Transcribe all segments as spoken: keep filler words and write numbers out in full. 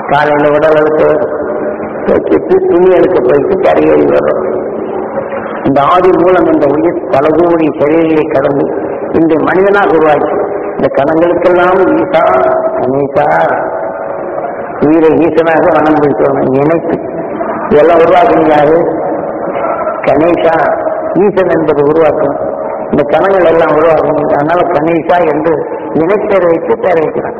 காலையில் உடல் அழுத்து வச்சுட்டு துணி அழுக்க போயிட்டு கரையேறி வரும். இந்த ஆதி மூலம் இந்த உயிர் பல கோடி சரீரங்களை கடந்து இந்த மனிதனாக உருவாக்கி இந்த கணங்களுக்கெல்லாம் ஈசா கணேசா உயிரை ஈசனாக வனம் பிடிக்கணும் நினைத்து இதெல்லாம் உருவாக்குங்க. யாரு? கணேசா. ஈசன் என்பது உருவாக்கும். இந்த கணங்கள் எல்லாம் உருவாக்கும். அதனால கணேசா என்று நினைப்பேர் வைத்து பேர் வைக்கிறான்.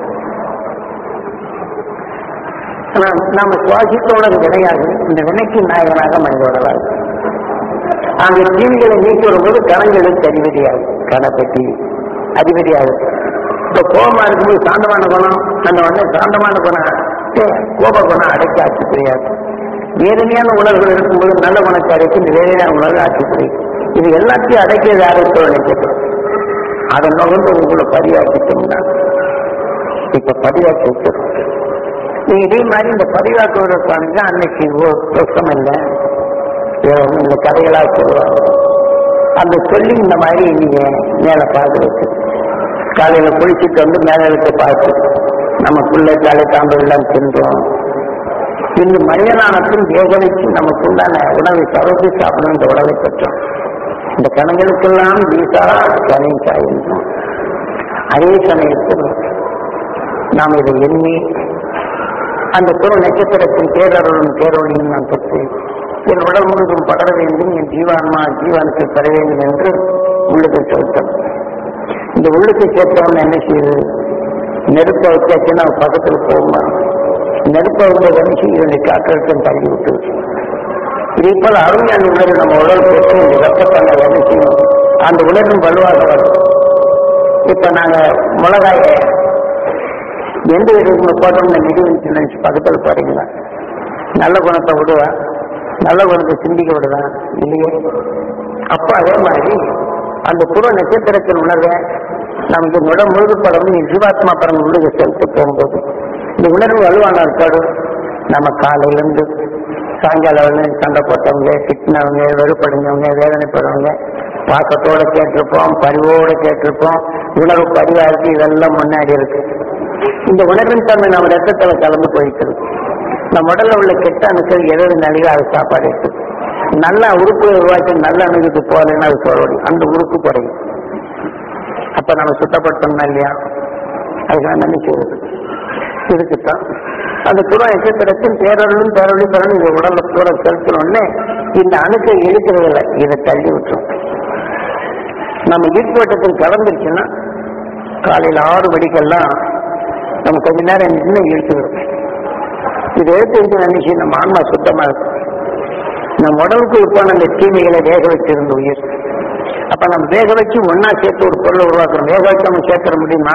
நாம சுவாசித்தோட வினையாக இந்த வினைக்கு நாயகனாக மனிதோடலாம். அந்த தீவிகளை நீக்கி வரும்போது கணங்களுக்கு அதிபதியாகும். கணப்பட்டி அதிபதியாகும். இப்ப கோபமா இருக்கும்போது சாந்தமான குணம் அந்த உடனே சாந்தமான குணம் கோப குணம் அடைக்க ஆட்சி புரியாது. வேதனையான உணர்வுகள் இருக்கும்போது நல்ல குணத்தை அடைக்கு இந்த வேதனையான உணர்வு ஆட்சி புரியும். இது எல்லாத்தையும் அடைக்கிறது ஆரோக்கியம் நினைக்கப்படும். அதை நுகர்ந்து உங்களை பதிவாக்கிட்டோம்னா இப்ப பதிவாக்கி வச்சிடும். இதே மாதிரி இந்த பதிவாக்குவதற்கான அன்னைக்கு தோஷம் இல்லை, இந்த கதைகளா சொல்லுவாங்க. அந்த சொல்லி இந்த மாதிரி நீங்க மேல பார்க்கறது காலையில குளிச்சுட்டு வந்து மேல இருக்க பார்த்து நம்ம பிள்ளை காலை தாம்பு எல்லாம் தின்றோம். இந்த மனிதனானத்தின் வேக வச்சு நமக்குள்ளான உணவை சவர்த்து சாப்பிடும் இந்த உணவை பெற்றோம். இந்த கணங்களுக்கெல்லாம் வீசா கணேசா என்றோம். அதே சமயத்தில் நாம் இதை எண்ணி அந்த குரு நட்சத்திரத்தின் பேரருளும் பேரொழியும் நான் பெற்று என் உடல் முழுதும் படர வேண்டும், என் ஜீவான்மா ஜீவானுக்கு பெற வேண்டும் என்று உள்ளுக்கு சேர்த்தோம். இந்த உள்ளுக்கு சேர்த்தவன் என்ன செய்யுது? நெருப்பை வச்சாச்சுன்னா பக்கத்தில் போகுமா? நெருப்பை வந்து வச்சு இதனை காற்றழுத்தம் தள்ளி விட்டு இதே போல அருமையான உணர்வு நம்ம உடல் போட்டு இந்த வெப்பத்தன்மை என்ன செய்யும்? அந்த உணர்வும் வலுவாக வரும். இப்ப நாங்க மிளகாய எந்த விதத்துல போட்டோம்னு நிறுவனத்தை நினைச்சு பக்கத்தில் போறீங்களா? நல்ல குணத்தை விடுவா, நல்ல குணத்தை சிந்திக்க விடுதான் இல்லையே? அப்ப அதே மாதிரி அந்த புற நட்சத்திரத்தின் உணர்வை நமக்கு உடல் முழுது படம் ஜீவாத்மா படம் உள்ளுக்கு செலுத்த போகும்போது இந்த உணர்வு வலுவான இருக்காது. நம்ம காலையிலிருந்து சாயங்காலம் சண்டை போட்டவங்க, திட்டினவங்க, வெறுப்படைஞ்சவங்க, வேதனைப்படுறவங்க பாசத்தோட கேட்டிருப்போம், பரிவோட கேட்டிருப்போம். உணர்வு பரிவா இருக்கு, இதெல்லாம் முன்னாடி இருக்கு. இந்த உணர்வின் தன்மை நம்ம ரத்தத்துல கலந்து போயிட்டு நம்ம உடல்ல உள்ள கெட்ட அணுக்கள் எதாவது நலிவா அது சாப்பாடு இருக்கு. நல்ல உறுப்பு உருவாக்கி நல்ல அணுகுக்கு போகலன்னா அது சொல்ல அந்த உறுப்பு குறையும். அப்ப நம்ம சுத்தப்படுத்தணும்னா இல்லையா? அதுக்காக நன்றி செய்வது இருக்குத்தான். அந்த துணை நட்சத்திரத்தின் பேரொழும் பேரொழி பெறணும். இந்த உடல்ல கூட செலுத்தணும்னு இந்த அணுக்கை இழுக்கிறதில்லை, இதை தள்ளி விட்டுரும். நம்ம ஈர்ப்பு வட்டத்தில் கலந்துருச்சுன்னா காலையில் ஆறு மணிக்கெல்லாம் நம்ம கொஞ்ச நேரம் நின்று இழுத்துக்கிறோம். இது எடுத்து இருக்கு நினைச்சு நம்ம ஆன்மா சுத்தமா இருக்கும். நம்ம உடலுக்கு உட்பான அந்த தீமைகளை வேக வச்சிருந்த உயிர். அப்ப நம்ம வேக வச்சு ஒன்னா சேர்த்து ஒரு பொருளை உருவாக்குறோம். வேக வச்சு நம்ம சேர்த்துற முடியுமா?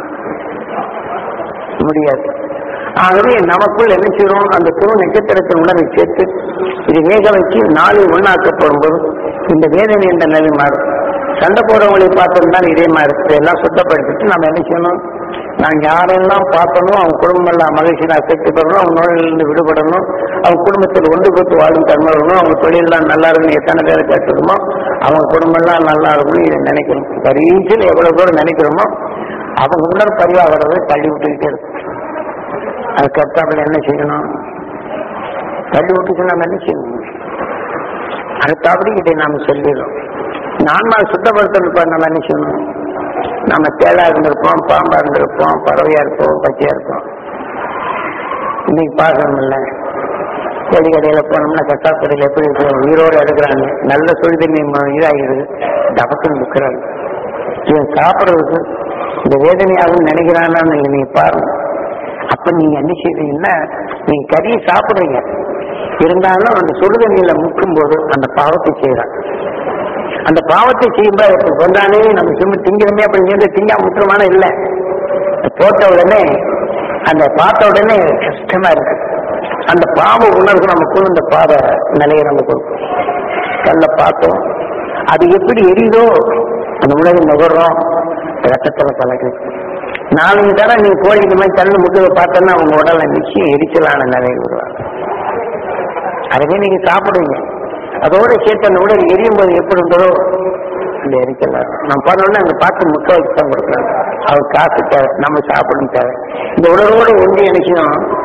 முடியாது. ஆகவே நமக்குள் என்ன செய்யறோம்? அந்த துணை நட்சத்திரத்தின் உணர்வை சேர்த்து இது வேக வச்சு நாளை ஒன்னாக்கப்படும் போது இந்த வேதனை என்ற நிலை மாறும். சண்டை போறவங்களை பார்த்தோம்னா இதே மாதிரி எல்லாம் சுத்தப்படுத்திட்டு நம்ம என்ன செய்யணும்? நான் யாரெல்லாம் பார்க்கணும், அவங்க குடும்பம் எல்லாம் மகிழ்ச்சியை அசைத்து பெறணும், அவங்க நோயிலிருந்து விடுபடணும், அவங்க குடும்பத்தில் ஒன்று கொடுத்து வாழும் தன்மை வரணும், அவங்க தொழிலெல்லாம் நல்லா இருக்கணும், எத்தனை பேரை கட்டுக்கணுமோ அவங்க குடும்பம் எல்லாம் நல்லா இருக்கணும், இதை நினைக்கணும். பரீட்சையில் எவ்வளவு தூரம் நினைக்கிறோமோ அவங்க உடல் பரிவாகிறதை தள்ளி விட்டுக்கிட்டே இருக்கும். அது கட்டாமல் என்ன செய்யணும்? தள்ளி விட்டுச்சு நம்ம என்ன செய்யணும்? அதுக்காக இதை நாம் சொல்லிடுறோம். நான்மா சுத்தப்படுத்த நம்ம என்ன செய்யணும்? நம்ம தேளா இருந்திருப்போம், பாம்பா இருந்திருப்போம், பறவையா இருப்போம், பச்சையா இருப்போம். இன்னைக்கு பார்க்கணும் இல்லை, கோழி கடையில போனோம்னா கட்டாக்கடையில் எப்படி இருக்கும்? உயிரோடு எடுக்கிறாங்க, நல்ல சுழிதண்ணி இதாகிடுது, டபக்குன்னு நிற்கிறாங்க. இவன் சாப்பிட்றதுக்கு இந்த வேதனையாகவும் நினைக்கிறான்னு நீங்க பாருங்க. அப்ப நீங்க என்ன செய்றீங்கன்னா, நீங்க கறியை சாப்பிடுறீங்க, இருந்தாலும் அந்த சுடுதண்ணியில முக்கும் போது அந்த பாவத்தை செய்யறான். அந்த பாவத்தை செய்யும்போது கொண்டானே நம்ம சும்மா திங்கிறமே அப்படி இருந்து திங்கா முத்திரமான இல்லை. போட்ட உடனே அந்த பார்த்த உடனே கஷ்டமா இருக்கு. அந்த பாவ உணர்வு நமக்குள்ள இந்த பாவ நிலையை நம்ம கொடுக்கும். கல்ல பார்த்தோம், அது எப்படி எரியுதோ அந்த உணவு நுகர்றோம், ரத்தத்துல கலக்கு. நாளைக்கு தர நீ கோழிக்கு மாதிரி கண்ணு முட்டுவை பார்த்தோன்னா உங்க உடல்ல நிச்சயம் எரிச்சலான நிலையை வருவாங்க. அதுவே நீங்க சாப்பிடுவீங்க, அதோட சேர்த்து அந்த உடல் எரியும் போது எப்படி இருந்ததோ அந்த எரிச்சல் நம்ம பண்ணோம்னா அங்க பார்த்து முட்டை வச்சு தான் கொடுக்குறாங்க. அவர் காசு தேவை, நம்ம சாப்பிடும் தேவை. இந்த உடலோடு ஒன்றி நினைக்கணும்.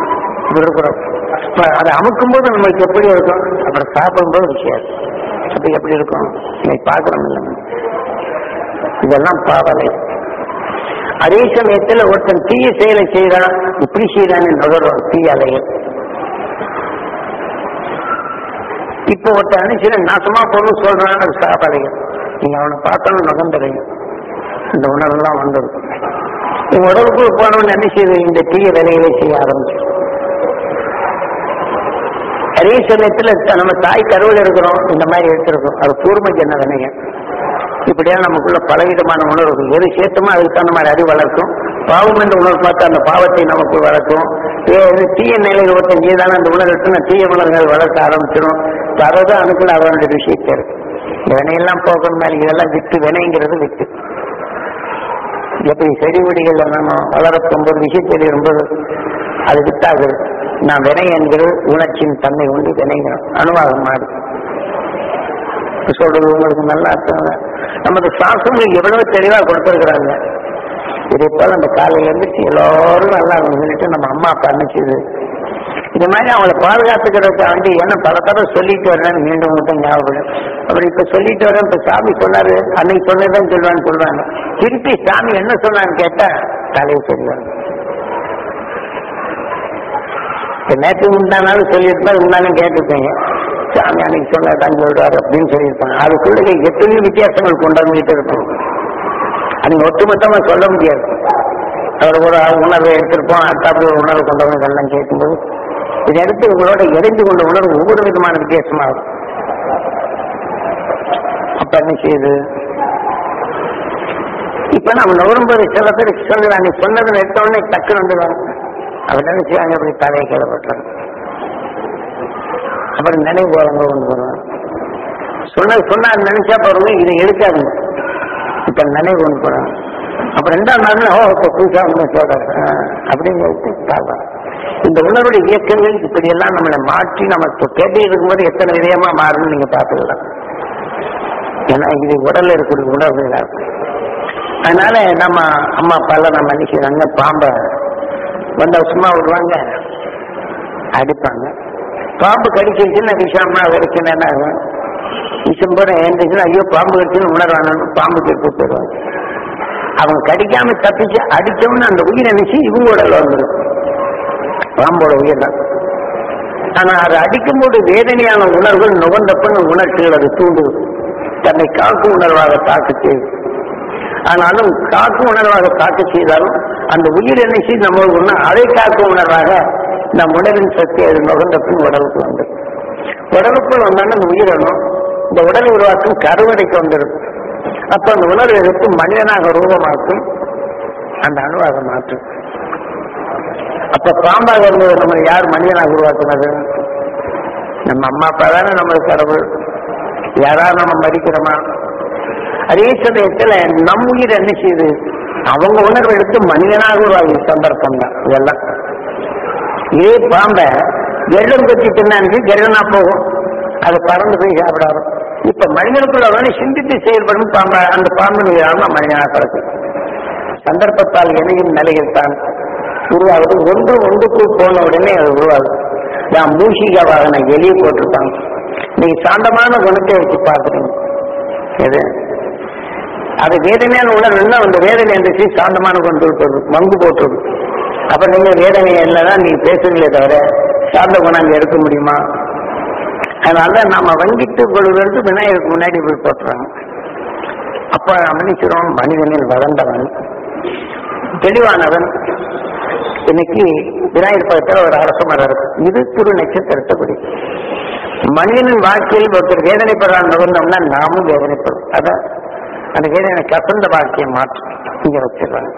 இருக்கிறோம். அதை அமுக்கும் போது நம்மளுக்கு எப்படி இருக்கும், அப்புறம் சாப்பிடும் போது விஷயம் அப்படி எப்படி இருக்கும் இன்னைக்கு பார்க்கிறோம் இல்லை. இதெல்லாம் பாவலை. அதே சமயத்துல ஒருத்தன் தீய செயலை செய்யறான், இப்படி செய்யறான்னு நுகரும் தீய அலைகள். இப்ப ஒருத்தன் அனுப்பிச்சு நாசமா போகணும்னு சொல்றான், அது சாபலைகள். நீங்க அவனை பார்த்தாலும் நுகர்ந்துறையும் இந்த உணர்வுலாம் வந்தது. நீங்க உடலுக்குள்ள போனவன் என்ன செய்யுது, இந்த தீய வேலைகளை செய்ய ஆரம்பிச்சு. அதே சமயத்துல நம்ம தாய் கருவில் இருக்கிறோம், இந்த மாதிரி எடுத்திருக்கோம், அது பூர்வ ஜென்ம வினைகள். இப்படியா நமக்குள்ள பலவிதமான உணர்வு எது சேர்த்துமோ அதுக்கு தகுந்த மாதிரி அறிவு வளர்க்கும். பாவம் என்ற உணர்வு பார்த்து அந்த பாவத்தை நமக்கு வளர்க்கும். தீய நிலையில் ஒருத்தன் செய்தாலும் அந்த உணர்வு தீய உணர்வுகள் வளர்க்க ஆரம்பிச்சிடும். அதான் அனுக்குள்ள அவனுடைய விஷயத்தை இருக்கு. இந்த வினையெல்லாம் போகணும் மேலே இதெல்லாம் விட்டு, வினைங்கிறது விட்டு. எப்படி செடி கொடிகள் நம்ம வளர்க்கும் போது விஷயத்தில் இருக்கும்போது அது விட்டாது. நான் வினை என்கிறது உணர்ச்சியின் தன்மை கொண்டு வினைகிறோம், அணுவாக மாறும். சொல்றது உங்களுக்கு நல்லா அர்த்தம். நமது சாஸ்திரங்கள் எவ்வளவு தெளிவா கொடுத்திருக்கிறாங்க. இதே போல அந்த காலையில இருந்துச்சு எல்லாரும் நல்லா சொல்லிட்டு நம்ம அம்மா அப்பா அனுப்பிச்சது இந்த மாதிரி அவங்களை பாதுகாத்துக்கிறதுக்கு வந்து என்ன பல தடவை சொல்லிட்டு வரேன்னு மீண்டும் மட்டும் ஞாபகம். அவர் இப்ப சொல்லிட்டு வரேன், இப்ப சாமி சொன்னாரு, அன்னைக்கு சொன்னதான் சொல்லுவான்னு சொல்றாங்க. திருப்பி சாமி என்ன சொன்னான்னு கேட்டா தலையை சொல்லுவாங்க. நேற்று உண்டானாலும் சொல்லியிருப்பாரு, உண்டாலும் கேட்டுருப்பீங்க. சாமி அன்னைக்கு சொன்னதான் சொல்றாரு அப்படின்னு சொல்லியிருப்பாங்க. அதுக்குள்ள எத்தனையோ வித்தியாசங்கள் கொண்டாந்துட்டு இருக்கும். அது ஒட்டுமொத்தமா சொல்ல முடியாது. அவர் ஒரு உணர்வை எடுத்திருப்போம், அடுத்த ஒரு உணர்வு கொண்டவங்க எல்லாம் கேட்கும்போது இதை எடுத்து உங்களோட இணைந்து கொண்ட உணர்வு ஒவ்வொரு விதமான வித்தியாசமாகும். அப்ப என்ன செய்யுது, இப்ப நம்ம நுகரும்போது சில பேர் சொல்லுறாங்க, சொன்னதை எடுத்த உடனே டக்குன்னு வந்துடுவாங்க. அவர் என்ன செய்வாங்க, அப்படி தலையை கேள்விப்பட்டாங்க. அப்புறம் நினைவு போறவங்க கொண்டு வருவாங்க. சொன்ன சொன்னா நினைச்சா போறவங்க இதை எடுக்காதுங்க. இப்ப நினைவு கொண்டு போறாங்க. அப்புறம் ரெண்டாம் நாள் ஓ இப்ப புதுசா ஒண்ணு சொல்றாரு அப்படின்னு சொல்லிட்டு இந்த உணர்வுடைய இயக்கங்கள் இப்படி எல்லாம் நம்மளை மாற்றி நமக்கு கேட்டு இருக்கும்போது எத்தனை விதயமா மாறும்னு நீங்க பார்த்துக்கலாம். ஏன்னா இது உடல்ல இருக்கிற உணர்வுகளா இருக்கு. அதனால நம்ம அம்மா அப்பால நம்ம நினைக்கிறாங்க, பாம்பை வந்தா சும்மா விடுவாங்க, அடிப்பாங்க. பாம்பு கடிச்சிருச்சுன்னா விஷயமா வரைக்கும் என்ன ஆகும், விஷம் போற எழுந்துச்சுன்னா ஐயோ பாம்பு கடிச்சுன்னு உணர்வாங்க, பாம்பு கெட்டு போயிடுவாங்க. அவங்க கடிக்காம தப்பிச்சு அடிச்சோம்னு அந்த உயிரை நினைச்சு இவங்க உடல்ல வந்துடும், பாம்போட உயிர் தான். ஆனா அதை அடிக்கும் போது வேதனையான உணர்வுகள் நுகர்ந்தப்ப உணர்ச்சிகள் அது தூண்டுது, தன்னை காக்கும் உணர்வாக தாக்க செய்யுது. ஆனாலும் காக்கும் உணர்வாக தாக்க செய்தாலும் அந்த உயிர் நினைச்சு நம்ம அதை காக்கும் உணர்வாக நம் உணர்வின் சக்தி அது நுகர்ந்தப்பின் உடலுக்கு வந்து உடலுக்குள் வந்தாலும் அந்த உயிரணும் இந்த உடலை உருவாக்கும் கருவறைக்கு வந்துடும். அப்ப அந்த உணர்வு எடுத்து மனிதனாக ரூபமாக்கும், அந்த அணுவாக மாற்றும். அப்ப பாம்பாக இருந்தது நம்ம யார் மனிதனாக உருவாக்குனது? நம்ம அம்மா அப்பா தானே நம்மளுக்கு கடவுள். யாராவது நம்ம மதிக்கிறோமா? அதே சமயத்துல நம் உயிர் என்ன செய்யுது, அவங்க உணர்வு எடுத்து மனிதனாக உருவாகி சந்தர்ப்பம் தான் இதெல்லாம். இதே பாம்பை வெள்ளம் கட்டி தின்னான்னு கெல்லனா போகும், அது பறந்து போய் சாப்பிடாது. இப்ப மனிதனுக்குள்ள அவனை சிந்தித்து செயல்படும் பாம்பா அந்த பாம்பு மனிதனாக பிறகு சந்தர்ப்பத்தால் இணையும் நிலையில் தான் உருவாகுது. ஒன்று ஒன்றுக்குள் போன உடனே அது உருவாகுது. நான் மூஷிகா வாகன எலியை போட்டிருப்பாங்க. நீங்க சாந்தமான குணத்தை வச்சு பார்க்குறீங்க, எது அது வேதனையான உணர்வுன்னா அந்த வேதனை இருந்துச்சு சாந்தமான குணத்தை விட்டுறது மங்கு போட்டுருது. அப்ப நீங்க வேதனை இல்லைதான் நீங்க பேசுறீங்களே தவிர சாந்த குணம் அங்க எடுக்க முடியுமா? அதனால நாம வங்கிட்டு கொள்வது விநாயகருக்கு முன்னாடி போய் போட்டுறாங்க. அப்ப மனுஷரும் மனிதனில் வளர்ந்தவன் தெளிவானவன். இன்னைக்கு விநாயகர் பக்கத்தில் ஒரு அரச மரம் இருக்கு, இது திரு நட்சத்திரத்தை படி மனிதனின் வாழ்க்கையில் ஒருத்தர் வேதனைப்படுறான் நுகர்ந்தோம்னா நாமும் வேதனைப்படும். அதான் அந்த வேதனை கசந்த வாழ்க்கையை மாற்றும் இங்க வச்சிருக்காங்க.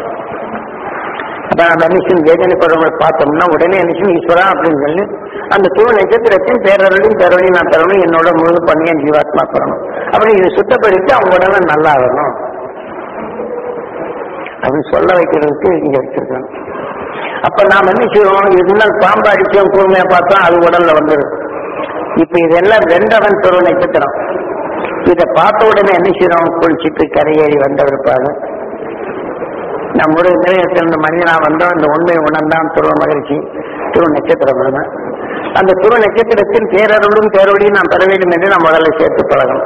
அதான் அந்த மனுஷன் வேதனைப்படுறவங்களை பார்த்தோம்னா உடனே மனுஷன் ஈஸ்வரா அப்படின்னு சொல்லி அந்த திரு நட்சத்திரத்தின் பேரவரையும் பேரவரையும் நான் தரணும், என்னோட முழு பண்ணிய ஜீவாத்மா பெறணும் அப்படி இதை சுத்தப்படுத்தி அவங்க உடனே நல்லா ஆகணும் அப்படின்னு சொல்ல வைக்கிறதுக்கு இங்க வச்சிருக்காங்க. அப்ப நாம் என்ன செய்வோம், இருந்தால் பாம்பு அடிச்சோம் கூர்மையா பார்த்தோம் அது உடல்ல வந்துடும். இப்ப இதெல்லாம் ரெண்டவன் திரு நட்சத்திரம். இதை பார்த்த உடனே என்ன செய்யறோம், குளிச்சுட்டு கரையேறி வந்தவிருப்பாங்க. நம்முடைய நிலையத்திலிருந்து மனிதனா வந்தோம், இந்த உண்மை உணர்ந்தான் துருவ மகிழ்ச்சி துருவ நட்சத்திரம் தான். அந்த துருவ நட்சத்திரத்தின் பேரருளும் பேரொழியும் நாம் பெற வேண்டும் என்று நாம் முதல்ல சேர்த்து பழகணும்.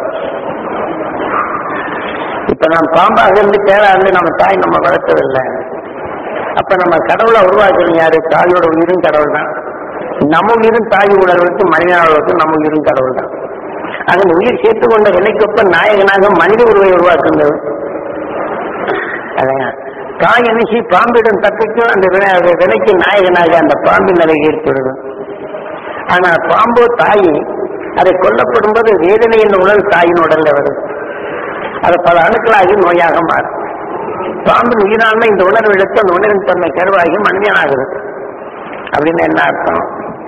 இப்ப நாம் பாம்பாக இருந்து பேரா இருந்து நம்ம தாய் நம்ம வளர்த்ததில்லை. அப்ப நம்ம கடவுளை உருவாக்கணும் யாரு? தாயோட உயிரும் கடவுள் தான். நம்ம உயிரும் தாய் உடலுக்கு மனிதர்களுக்கு நம்ம உயிரும் கடவுள் தான். அந்த உயிர் சேர்த்து கொண்ட வினைக்கொப்ப நாயகனாக மனித உருவை உருவாக்குங்கள். அதான் தாய் அனுசி பாம்பிடம் தப்பிக்கும் அந்த வினைக்கு நாயகனாக அந்த பாம்பின் நிலை ஏற்படுது. ஆனா பாம்போ தாய் அதை கொல்லப்படும் போது வேதனை என்ற உடல் தாயின் உடல்ல வருது. அது பல அணுக்களாகி நோயாக மாறும். பாம்பின் உயிராண்மை இந்த உணர்வு எடுத்து அந்த உணர்வின் தன்மை கருவாகி மனிதனாகுது. அப்படின்னு என்ன அர்த்தம்?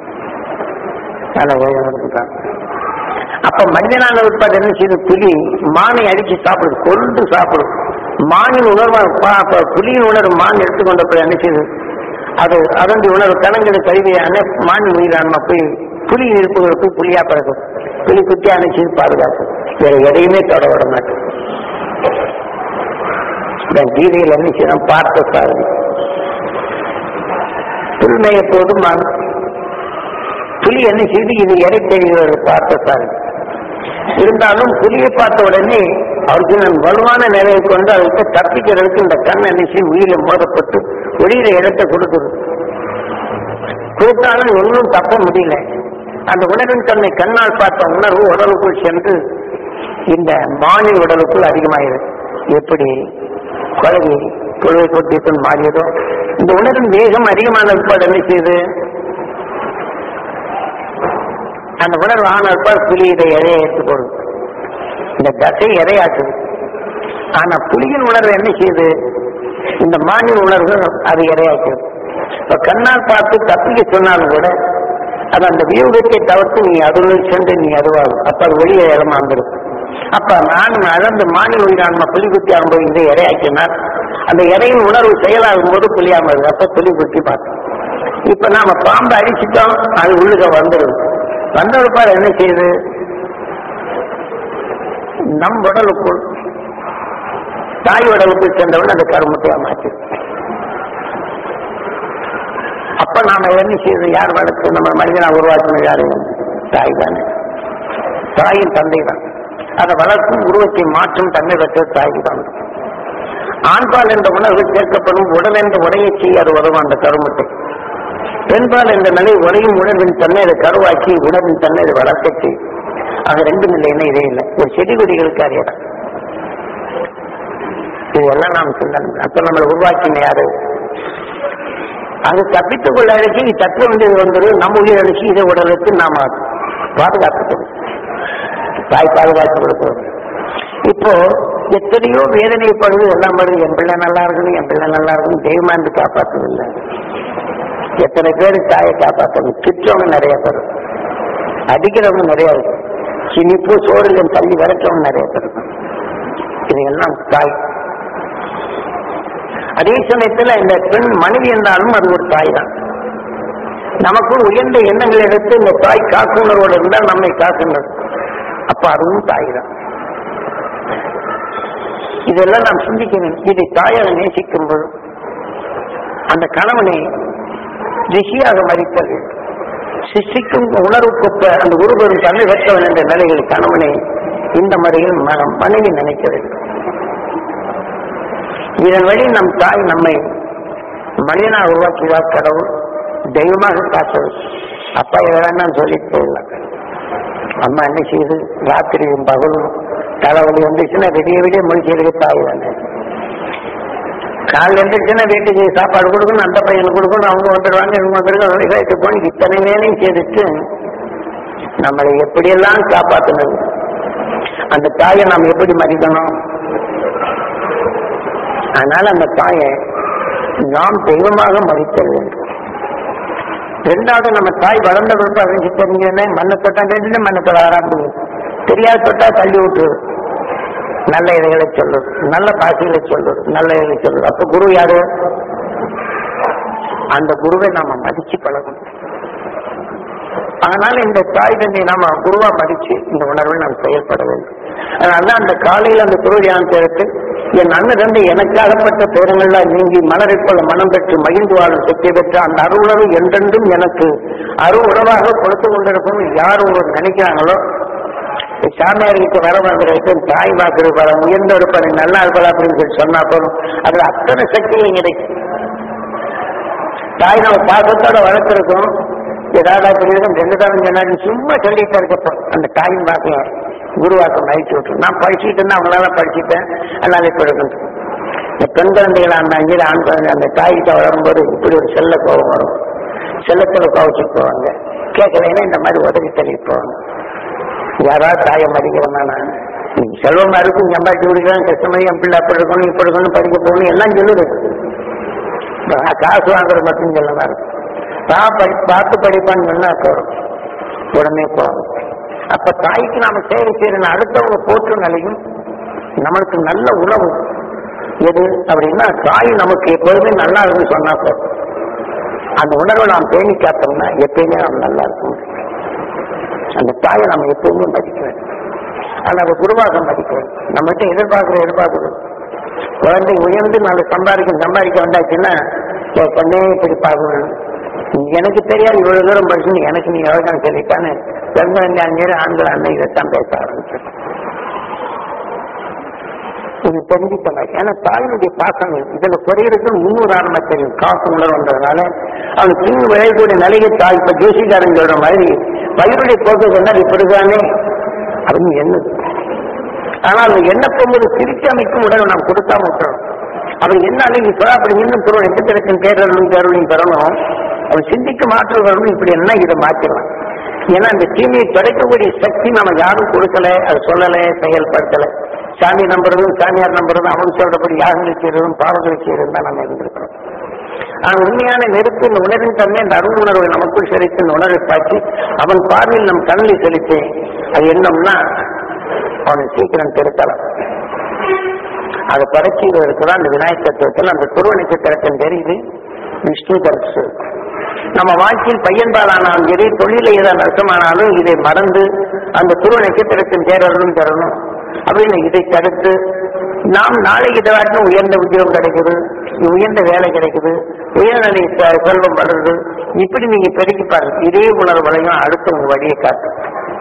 அப்ப மனிதனான உட்பாடு என்ன செய்யுது? புலி மானை அடிச்சு சாப்பிடுது, கொண்டு சாப்பிடும். மானின் உணர்வு புலியின் உணர்வு மான் எடுத்துக்கொண்டப்ப என்ன செய்யுது? அது அதனுடைய உணர்வு கலங்கடு கருவியான மானின் உயிரான்மை போய் புலி இருப்புகள் போய் புலியா பிறக்கும். புலி குத்தி அணைச்சு பாதுகாப்பு. வேற எதையுமே தொட விட மாட்டேன். கீதையில் என்ன செய்யணும்? பார்த்த சாதனை புல்மைய போதும் புலி என்ன செய்து இது எடை தெரிகிறது பார்த்த சாதனை. இருந்தாலும் புலியை பார்த்த உடனே அர்ஜுனன் வலுவான நிலையை கொண்டு அதுக்கு தப்பிக்கிறதுக்கு இந்த கண் என்ன செய்யும்? உயிரில் மோதப்பட்டு ஒளியில இடத்தை கொடுக்குது. கொடுத்தாலும் ஒன்றும் தப்ப முடியல. அந்த உணர்வின் தன்னை கண்ணால் பார்த்த உணர்வு உடலுக்குள் சென்று இந்த மானின் உடலுக்குள் அதிகமாகிறது. எப்படி குழவி குழுவை கொட்டிட்டு மாறியதோ இந்த உணர்வின் வேகம் அதிகமான உட்பாடு என்ன செய்யுது? அந்த உணர்வு ஆன உட்பாடு புலி இதை எதையை ஏற்றுக்கொள்ளும். இந்த தசை எதையாக்குது. ஆனா புலியின் உணர்வு என்ன செய்யுது? இந்த மானின் உணர்வு அது எதையாக்குது. இப்ப கண்ணால் பார்த்து தப்பிக்க சொன்னாலும் கூட அது அந்த வியூகத்தை தவிர்த்து நீ அதுல சென்று நீ அதுவாகும். அப்ப அது வெளியே இடமாந்துடும். அப்ப நான் அழந்த மாநில உயிரான்மை புலி குத்தி ஆகும்போது இந்த இறையாக்கினால் அந்த இறையின் உணர்வு செயலாகும் போது புலியாம இருக்கு. அப்ப புலி குத்தி பார்த்தோம். இப்ப நாம பாம்பை அடிச்சுட்டோம், அது உள்ளுக வந்துடும். வந்தவருப்பாடு என்ன செய்யுது? நம் உடலுக்குள் தாய் உடலுக்குள் சென்றவன் அந்த கருமத்தையா மாற்றி. அப்ப நாம என்ன செய்யுது? யார் வளர்த்து நம்ம மனிதனா உருவாக்கணும்? யாரு? தாய் தானே. தாயின் தந்தை தான். அதை வளர்க்கும் உருவத்தை மாற்றும் தன்மை பெற்ற தாய் தான். ஆண்பால் என்ற உணர்வு சேர்க்கப்படும் உடல் என்ற உடையை செய்ய அது உதவும் அந்த கருமத்தை. பெண்பால் என்ற நிலை உடையும் உணர்வின் தன்மை அதை கருவாக்கி உணர்வின் தன்மை அதை வளர்க்கச்சு. அது ரெண்டு நிலைன்னா இதே இல்லை. ஒரு செடி கொடிகளுக்கு அறியலாம். இதெல்லாம் நாம் சொல்லணும். அப்ப நம்மளை உருவாக்கின யாரு? அது தப்பித்துக் கொள்ள அழைச்சி தப்ப வேண்டியது வந்துடும். நம்ம உயிர் அழைச்சி இதை உடலுக்கு நாம பாதுகாத்துக்கணும். தாய் பாதுகாத்து கொடுக்கணும். இப்போ எத்தனையோ வேதனைப்படுது எல்லாம் வருது. என் பிள்ளை நல்லா இருக்கணும், என் பிள்ளை நல்லா இருக்கணும். தெய்வமாண்டு காப்பாற்றவில்லை. எத்தனை பேர் தாயை காப்பாற்றணும்? திட்டவங்க நிறைய பேர், அடிக்கிறவங்க நிறைய இருக்கு, சினிப்பு சோறுல தள்ளி விரட்டவங்க நிறைய பேர் இருக்கும். இதையெல்லாம் தாய். அதே சமயத்துல இந்த பெண் மனைவி என்றாலும் அது ஒரு தாய் தான். நமக்கு உயர்ந்த எண்ணங்கள் எடுத்து இந்த தாய் காக்குணர்வோடு இருந்தால் நம்மை காக்குனர். அப்ப அதுவும் தாய் தான். இதெல்லாம் நாம் சிந்திக்கணும். இதை தாயாக நேசிக்கும் போது அந்த கணவனை ரிஷியாக மதித்தது, சிஷ்டிக்கும் உணர்வுக்கொப்ப அந்த குருபெரும் தன்மை பெற்றவன் என்ற நிலையில் கணவனை இந்த முறையில் மனம் மனைவி நினைக்க வேண்டும். இதன் வழி நம் தாய் நம்மை மனிதனாக உருவாக்கியதால் கடவுள் தெய்வமாக காத்தது. அப்பா இதெல்லாம் நான் சொல்லிட்டு போயிடலாம். அம்மா என்ன செய்யுது? ராத்திரியும் பகலும் தலைவலி வந்துச்சுன்னா விடிய விடிய முடிச்சிருக்கு தாய் தானே. காலையில் இருந்துச்சுன்னா வீட்டுக்கு சாப்பாடு கொடுக்கணும், அந்த பையனுக்கு கொடுக்கணும், அவங்க வந்துடுவாங்க, இவங்க வந்துருக்காங்க, விவசாயத்துக்கு போய் இத்தனை வேலையும் செய்துட்டு நம்மளை எப்படியெல்லாம் காப்பாற்றணும். அந்த தாயை நாம் எப்படி மதிக்கணும்? அதனால அந்த தாயை நாம் தெய்வமாக மதித்தல் வேண்டும். ரெண்டாவது, நம்ம தாய் வளர்ந்த பிறப்பு அறிஞ்சு தெரிஞ்சதுன்னா மண்ணை தொட்டா தெரிஞ்சு மண்ணை தொட ஆரம்பிச்சு, தெரியாத தொட்டா தள்ளி விட்டுரு. நல்ல இதைகளை சொல்லுது, நல்ல பாசைகளை சொல்லுது, நல்ல இதை சொல்லுது. அப்ப குரு யாரு? அந்த குருவை நாம மதிச்சு பழகணும். அதனால இந்த தாய் தந்தை நாம குருவா மதிச்சு இந்த உணர்வை நாம் செயல்பட வேண்டும். அதனால அந்த காலையில் அந்த குரு தியானத்தை எடுத்து என் அண்ணன் ரெண்டு எனக்காகப்பட்ட பேரங்கள்லாம் நீங்கி மலரை போல மனம் பெற்று மகிழ்ந்து வாழும் சக்தி பெற்ற அந்த அருளவு என்றென்றும் எனக்கு அரு உறவாக கொடுத்து கொண்டிருக்கும் யார் ஒருவர் நினைக்கிறாங்களோ சாமியாருக்கு வர வந்துருக்கு தாய் வாக்கு பல உயர்ந்த இருப்பாரு நல்லா இருப்பதா அப்படின்னு சொல்லி சொன்னா போதும் அதுல அத்தனை சக்தியும் கிடைக்கும். தாய் நம்ம பாசத்தோட வளர்த்திருக்கோம் ஏதாவது அப்படி இருக்கும் ரெண்டு தாரம் சொன்னாரு சும்மா சொல்லிட்டு இருக்கப்போம் அந்த தாயின் வாக்கைய குருவாக்கம் அழிச்சு விட்டுரும். நான் படிச்சுட்டு இருந்தா அவங்களால படிச்சுட்டேன் அதனால இப்ப இருக்கு. இந்த பெண் குழந்தைகளா இருந்தாங்க ஆண் குழந்தை அந்த தாய்கிட்ட வளரும்போது இப்படி ஒரு செல்ல கோபம் வரும். செல்லத்துல கோவச்சுட்டு போவாங்க. கேட்கலைன்னா இந்த மாதிரி உதவி தள்ளிட்டு போவாங்க. யாராவது தாயை மதிக்கிறேன்னா செல்வமா இருக்கும் சம்பாதிச்சு குடிக்கிறான் கஷ்டமாக என் பிள்ளை அப்படி இருக்கணும் இப்படி இருக்கணும் படிக்க போகணும் எல்லாம் சொல்லுது. காசு வாங்குறது மட்டும் சொல்லமா இருக்கும். நான் படி பார்த்து படிப்பான்னு சொன்னா போறோம் உடனே போவாங்க. அப்ப தாய்க்கு நாம சேவை செய்யணும் அடுத்தவங்க போற்று நிலையும் நம்மளுக்கு நல்ல உணவு எது அப்படின்னா தாய் நமக்கு எப்போதுமே நல்லா இருக்குன்னு சொன்னா போதும். அந்த உணர்வை நாம் பேணி காத்தோம்னா எப்பயுமே நம்ம நல்லா இருக்கும். அந்த தாயை நம்ம எப்பவுமே மதிக்கிறோம். ஆனா அதை குருவாக மதிக்கிறோம். நம்மகிட்ட எதிர்பார்க்கிற எதிர்பார்க்குறது குழந்தை உயர்ந்து நாலு சம்பாதிக்க சம்பாதிக்க வந்தாச்சுன்னா பொண்ணே இப்படி பார்க்கணும் எனக்கு தெரியாது இவ்வளவு தூரம் படிச்சுன்னு எனக்கு நீ எவ்வளவு சொல்லிட்டான்னு பெண்கள் அஞ்சு ஆண்கள் அண்ணன் இதைத்தான் பேச ஆரம்பிச்சு இது தெரிஞ்சுக்கல. ஏன்னா தாயினுடைய பாசங்கள் இதுல குறையிறது முன்னூறு ஆரம்ப தெரியும் காசு உணர்வுன்றதுனால அவங்க தீங்கு விளையக்கூடிய நிலையை தாய் இப்ப ஜோசிகாரன் சொல்ற மாதிரி வயிறுடைய போக்கு சொன்னால் இப்படிதானே அப்படின்னு எண்ணுது. ஆனால் அந்த எண்ணப்போது திருச்சி அமைக்கும் உடல் நாம் கொடுக்காம விட்டுறோம். அப்படி என்ன நீங்க அப்படி இன்னும் பொருள் எட்டத்திற்கும் தேர்தலும் தேர்தலையும் பெறணும் அவன் சிந்திக்க மாற்று வரணும். இப்படி என்ன இதை மாற்றலாம். ஏன்னா இந்த தீமையை கிடைக்கக்கூடிய சக்தி நம்ம யாரும் கொடுக்கல அது சொல்லலை செயல்படுத்தலை. சாமி நம்புறதும் சாமியார் நம்புறதும் அவன் சொல்றபடி யாகங்களை செய்யறதும் பாவங்களை செய்யறதும் தான் நம்ம இருந்திருக்கிறோம். ஆனால் உண்மையான நெருப்பு இந்த உணர்வின் தன்மை அந்த அருள் உணர்வை நமக்குள் செலுத்தி இந்த உணர்வை பார்த்து அவன் பார்வையில் நம் கண்ணில் செலுத்தி அது என்னம்னா அவனை சீக்கிரம் திருத்தலாம். அதை படைச்சியில் இருக்கிறான் அந்த விநாயகர் தத்துவத்தில் அந்த துருவ நட்சத்திரத்தின் தெரியுது விஷ்ணு தரிசு. நம்ம வாழ்க்கையில் பையன்பாலானாலும் சரி தொழில ஏதாவது நஷ்டமானாலும் இதை மறந்து அந்த துருவ நட்சத்திரத்தின் தேரலும் தரணும் அப்படின்னு இதை தடுத்து நாம் நாளைக்கு இதாட்டும் உயர்ந்த உத்தியோகம் கிடைக்குது உயர்ந்த வேலை கிடைக்குது உயர்நிலை செல்வம் வளருது இப்படி நீங்க பெருக்கி பாருங்க. இதே உணர்வுகளையும் அடுத்து உங்க வழியை காட்டும்.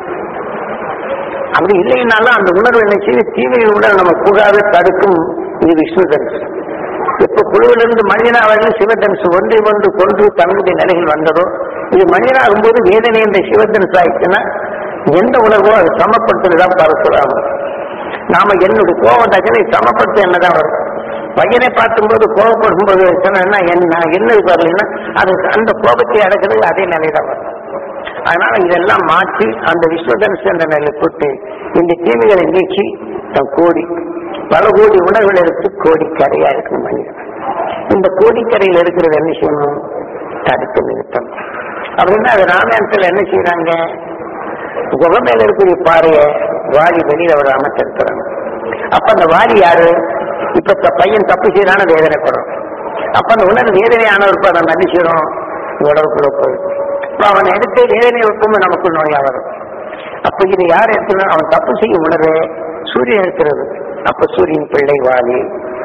அப்படி இல்லைன்னாலும் அந்த உணர்வு என்ன செய்து தீமையை உடல் நம்ம கூடாது தடுக்கும். இது விஷ்ணு தனுசு. இப்ப குழுவிலிருந்து மனிதனாக சிவதனுசு ஒன்றை ஒன்று கொன்று தன்னுடைய நிலையில் வந்ததோ இது மனிதனாகும் போது வேதனை என்ற சிவதனுசு ஆயிடுச்சுன்னா எந்த உணர்வோ அது சமப்படுத்துறதுதான் பரசுராமம். நாம என்னுடைய கோபம் தக்கனை சமப்படுத்த என்னதான் வரும். பையனை பார்க்கும்போது கோபப்படும் போது சொன்னா என்னது வரலைன்னா அது அந்த கோபத்தை அடக்கிறது அதே நிலையில வரும். அதனால இதெல்லாம் மாற்றி அந்த விஸ்வதனுசு என்ற நிலையை கூட்டு இந்த தீமைகளை நீக்கி தன் கோடி பல கோடி உணர்வுகள் எடுத்து கோடிக்கரையா இருக்கும் மனிதன். இந்த கோடிக்கரையில் இருக்கிறது என்ன செய்யணும் தடுத்து நிறுத்தம். அப்படின்னா அது ராமாயணத்துல என்ன செய்யறாங்க குகை மேல இருக்கக்கூடிய பாறைய வாரி வெளியில விடாம தடுக்கிறாங்க. அப்ப அந்த வாரி யாரு இப்ப பையன் தப்பு செய்யறான வேதனைப்படுறோம். அப்ப அந்த உணர்வு வேதனையானவருக்கு அதை என்ன செய்யறோம் உடவுக்குள்ள போய் அவனை எடுத்து வேதனை வைப்போம் நமக்கு நோயா வரும். அப்ப இது யார் எடுத்துனா அவன் தப்பு செய்யும் உணர்வு சூரியன் இருக்கிறது. அப்ப சூரியன் பிள்ளை வாலி.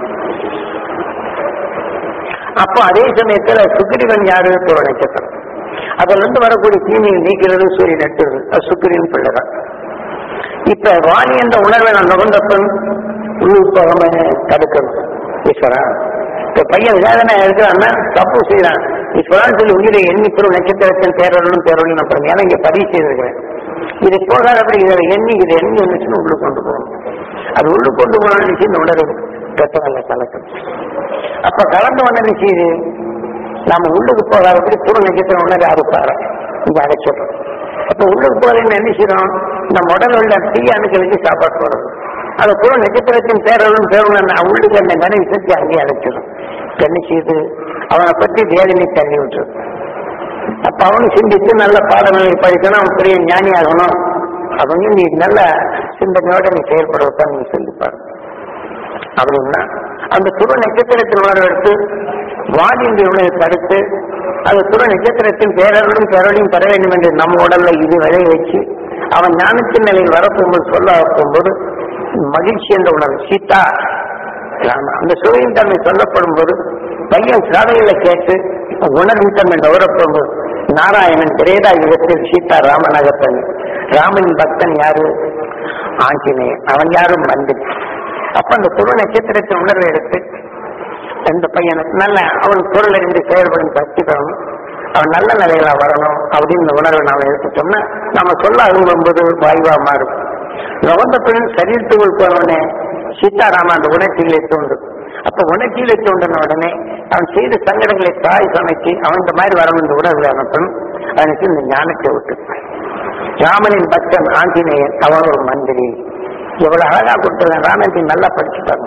அப்போ அதே சமயத்துல சுக்கிரவன் யாரு ஒரு நட்சத்திரம் அதுல இருந்து வரக்கூடிய தீமையை நீக்கிறது சூரியன் எடுத்துறது அது சுக்கிரன் பிள்ளைதான். இப்ப வாலி என்ற உணர்வை நான் நுகர்ந்தப்பன் உள்ளுப்பகம தடுக்கணும். ஈஸ்வரா இப்ப பையன் வேதனை இருக்கிறான்னா தப்பு செய்யறான் ஈஸ்வரான்னு சொல்லி உயிரை எண்ணி பெறும் நட்சத்திரத்தின் தேரலும் தேரலும் அப்புறம் ஏன்னா இங்க பதிவு செய்திருக்கிறேன். இது போகாதபடி இதை எண்ணி இதை எண்ணி வந்துச்சுன்னு உள்ளு கொண்டு போகணும். அது உள்ளு கொண்டு போனான்னு இந்த உணர்வு கட்டணல கலக்கும். அப்ப கலந்து வந்தது செய்து நாம உள்ளுக்கு போகாதபடி துணை நட்சத்திரம் உணர்வு அறுப்பாரு இங்க அடைச்சிடுறோம். அப்ப உள்ளுக்கு போறதுன்னு என்ன செய்யறோம் நம்ம உடல் உள்ள தீ அணுக்களுக்கு சாப்பாடு போடுறது அதை துணை நட்சத்திரத்தின் தேரலும் தேரலும் உள்ளுக்கு அந்த நினைவு சக்தி அங்கேயே அடைச்சிடும். என்ன செய்து அவனை பற்றி வேதனை தள்ளி விட்டுரும். அப்ப அவனு சிந்தித்து நல்ல பாடநிலை படிக்கணும் அவன் பெரிய ஞானி ஆகணும் அவங்க நீ நல்ல சிந்தனையோட நீ செயல்படுவதான் நீங்க சொல்லிப்பாரு. அப்படின்னா அந்த துணை நட்சத்திரத்தின் உணர்வு எடுத்து வாதியின் உணவை தடுத்து அந்த துணை நட்சத்திரத்தின் பேரர்களும் பேரலையும் பெற வேண்டும் என்று நம்ம உடல்ல இது விளைய வச்சு அவன் ஞானத்தின் நிலையில் வரப்போகும்போது சொல்ல போகும்போது மகிழ்ச்சி என்ற உணர்வு சீதா அந்த சுவையின் தன்மை சொல்லப்படும் போது பையன் சாதைகளை கேட்டு உணர்வின் தன்மை நுகரப்படும் போது நாராயணன் திரேதா யுகத்தில் சீதா ராமநகத்தன் ராமனின் பக்தன் யாரு? ஆஞ்சநேயன். அவன் யாரும் மந்திரி. அப்ப அந்த துருவ நட்சத்திரத்தின் உணர்வை எடுத்து இந்த பையனுக்கு நல்ல அவன் பொருள் அறிந்து செயல்படும் சக்தி பெறணும், அவன் நல்ல நிலையில வரணும் அப்படின்னு இந்த உணர்வை நாம எடுத்துட்டோம்னா நாம சொல்ல அருங்கும்போது வாய்வா மாறும். நுகர்ந்த பின் சரீரத்துக்குள் போனோடனே சீதாராமன் அந்த உணர்ச்சிகளை தோன்றும். அப்ப உணர்ச்சிகளை தோன்றின உடனே அவன் செய்த சங்கடங்களை தாய் சமைச்சு அவன் இந்த மாதிரி வரணும் இந்த உணர்வு அனுப்பணும். அவனுக்கு இந்த ஞானத்தை விட்டு ராமனின் பக்தன் ஆஞ்சநேயன் அவன் ஒரு மந்திரி. எவ்வளவு அழகா கொடுத்துருக்கான். ராமனுக்கு நல்லா படிச்சுட்டாங்க.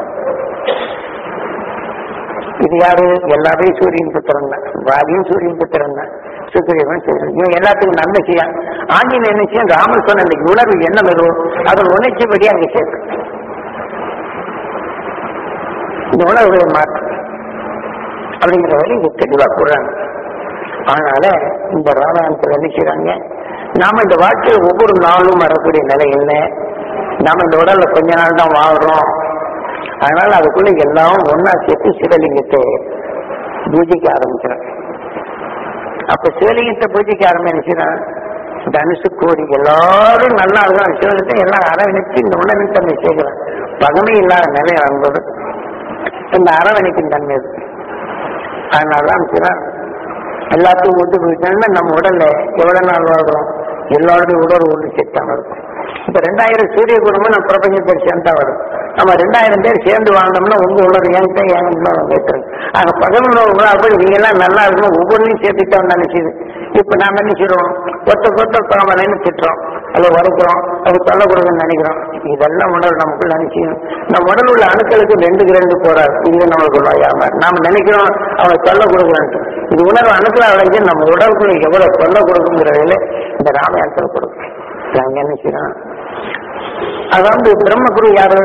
இது யாரு? எல்லாமே சூரியன் புத்திரன் தான். வாதியும் சூரியன் புத்திரன் தான். சுக்ரீவன் சூரியன் இவன் எல்லாத்துக்கும் நன்மை செய்ய ஆஞ்சநேயன் நிச்சயம் ராமன் சொன்ன அந்த உணர்வு என்ன வரும் அதன் உணர்ச்சிப்படி அங்கே சேர்க்கும். இந்த உணர்வுகளை மாற்றம் அப்படிங்கிற வரை இங்க தெளிவா கூறாங்க. அதனால இந்த ராமாயணத்தில் என்ன செய்றாங்க, நாம இந்த வாழ்க்கையில் ஒவ்வொரு நாளும் வரக்கூடிய நிலை இல்லை. நாம இந்த உடல்ல கொஞ்ச நாள் தான் வாழ்றோம். அதனால அதுக்குள்ள எல்லாம் ஒன்னா சேர்த்து சிவலிங்கத்தை பூஜிக்க ஆரம்பிக்கிறோம். அப்ப சிவலிங்கத்தை பூஜிக்க ஆரம்பிச்சுதான் தனுசு கோடி எல்லாரும் நல்லா இருக்கும். சிவலிங்கத்தை எல்லாம் அரவணைச்சு இந்த உணர்வின் தன்மை சேர்க்கலாம். பகமை இல்லாத நிலை வரும்போது இந்த அரவணைக்கும் தன்மை இருக்கு. அதனாலதான் எல்லாத்துக்கும் ஒத்து போயிட்டோம்னா நம்ம உடல்ல எவ்வளவு நாள் வாழ்றோம், எல்லாருடைய உடல் ஒன்று சேர்த்தான் இருக்கும். இப்ப ரெண்டாயிரம் சூரிய குடும்பம் நம்ம பிரபஞ்சத்தை சேர்ந்தா வரும். நம்ம ரெண்டாயிரம் பேர் சேர்ந்து வாழ்ந்தோம்னா உங்க உணர்வு என்கிட்ட என் கேட்கறது. ஆக பதினொன்று அப்படி நீங்க எல்லாம் நல்லா இருக்கணும் ஒவ்வொன்றையும் சேர்த்துட்டோம் நினைச்சுது. இப்ப நாம என்ன செய்யறோம், கொத்த கொத்த பரவாயில்லன்னு திட்டுறோம், அதை வரைக்கிறோம், அது சொல்லக்கூடாதுன்னு நினைக்கிறோம். இதெல்லாம் உணர்வு நமக்குள்ள நினைச்சிக்கணும். நம்ம உடல் உள்ள அணுக்களுக்கு ரெண்டுக்கு ரெண்டு போறாரு. இது நம்மளுக்கு நோயாம நாம நினைக்கிறோம் அவங்க சொல்ல கொடுக்குறான்ட்டு. இது உணர்வு அணுக்களை அடைஞ்சு நம்ம உடலுக்குள்ள எவ்வளவு சொல்ல கொடுக்குங்கிறதுல இந்த ராமாயணத்தில் கொடுக்கும். நாங்க என்ன செய்யறோம், அதாவது பிரம்மகுரு யாரு?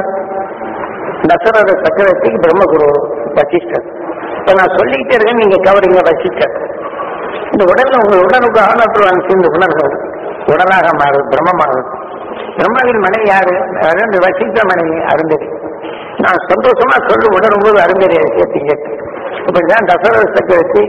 தசரத சக்கரவர்த்திக்கு பிரம்மகுரு வசிஷ்டர். இப்ப நான் சொல்லிக்கிட்டே இருக்கேன், நீங்க கவரிங்க வசிஷ்டர். இந்த உடல்ல உங்க உடலுக்கு ஆளாற்றுவாங்க சேர்ந்து உணர்வு உடலாக மாறுது, பிரம்மமாகுது. பிரம்மாவின் மனைவி யாரு? இந்த வசிஷ்ட மனைவி அருந்ததி. நான் சந்தோஷமா சொல்லு உணரும் போது அருந்ததியை சேர்த்து கேட்டு இப்படிதான் தசரத சக்கரவர்த்தி